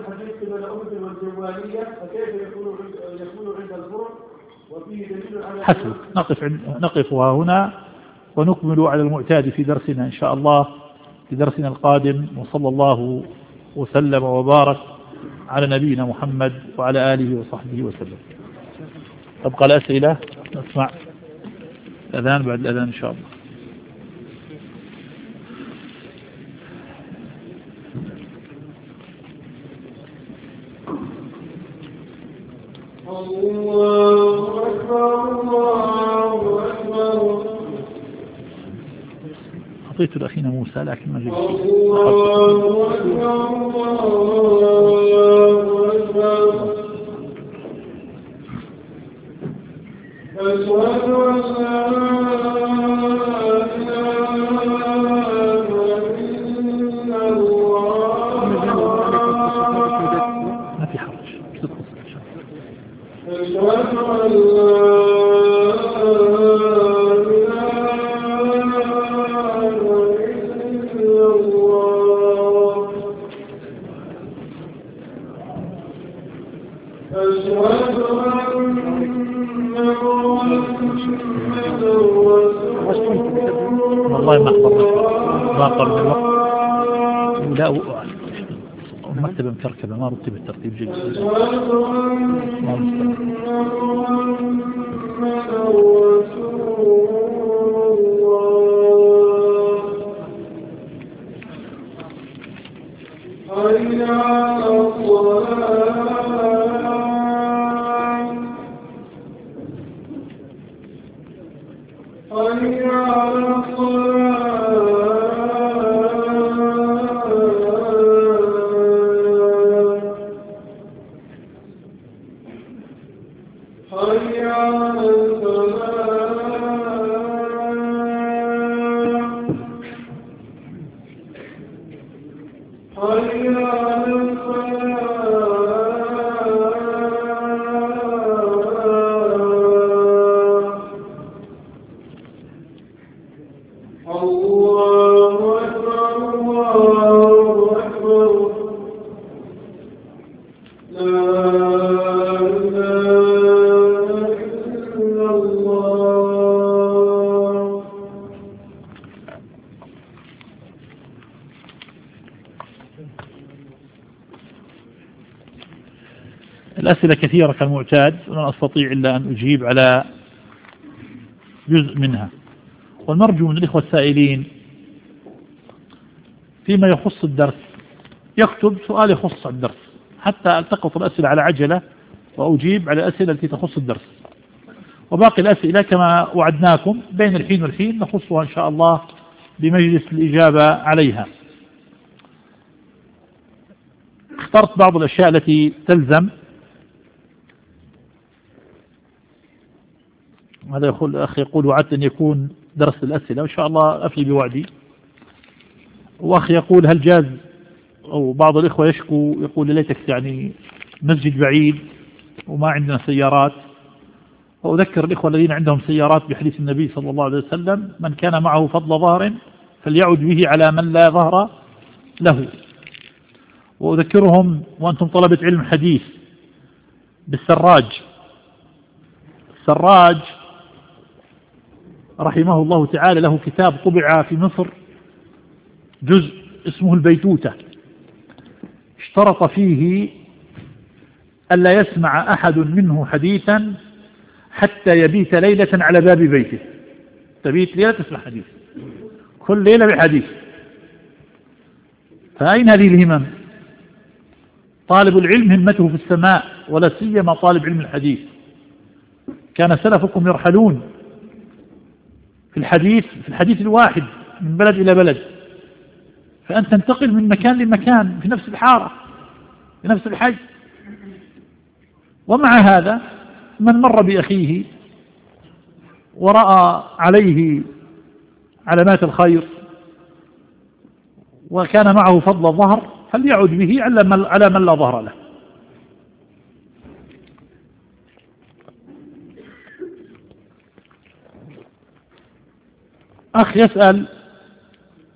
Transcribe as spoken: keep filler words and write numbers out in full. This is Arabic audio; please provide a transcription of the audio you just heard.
الحديث قبل أمة والجوالية فكيف يكون يكون عند الفرع وفيه دليل على حسن. نقف نقفها هنا ونكمل على المعتاد في درسنا إن شاء الله في درسنا القادم، وصلى الله وسلم وبارك على نبينا محمد وعلى آله وصحبه وسلم. تبقى الأسئلة، نسمع الأذان بعد الأذان إن شاء الله. الله أكبر الله أكبر. أعطيت لأخينا موسى لكن ما جبت. الله أكبر الله أكبر. أشهد أن لا إله إلا الله. ما في حرج. أشهد أن لا والله ما أحضر ما أحضر من الوقت. لا المكتبة مكركبة ما رتب الترتيب جيد. الأسئلة كثيرة كالمعتاد ولن أستطيع إلا أن أجيب على جزء منها، والمرجو من الإخوة السائلين فيما يخص الدرس يكتب سؤال يخص الدرس حتى ألتقط الأسئلة على عجلة وأجيب على الأسئلة التي تخص الدرس، وباقي الأسئلة كما وعدناكم بين الحين والحين نخصها إن شاء الله بمجلس الإجابة عليها. اخترت بعض الأشياء التي تلزم. هذا يقول أخي يقول وعدت أن يكون درس الأسئلة وإن شاء الله أفي بوعدي. وأخي يقول هل جاز، أو بعض الإخوة يشكو يقول ليتك يعني مسجد بعيد وما عندنا سيارات، وأذكر الإخوة الذين عندهم سيارات بحديث النبي صلى الله عليه وسلم من كان معه فضل ظهر فليعد به على من لا ظهر له. وأذكرهم وأنتم طلبة علم حديث بالسراج. السراج رحمه الله تعالى له كتاب طبع في مصر جزء اسمه البيتوتة، اشترط فيه ألا يسمع أحد منه حديثا حتى يبيت ليلة على باب بيته. تبيت ليلة تسمع حديث كل ليلة بحديث. فأين هذه الهمم؟ طالب العلم همته في السماء، ولا سيما طالب علم الحديث. كان سلفكم يرحلون في الحديث في الحديث الواحد من بلد إلى بلد، فأن تنتقل من مكان لمكان في نفس الحارة في نفس الحي. ومع هذا من مر بأخيه ورأى عليه علامات الخير وكان معه فضل الظهر فليعد به على من لا ظهر له. أخ يسأل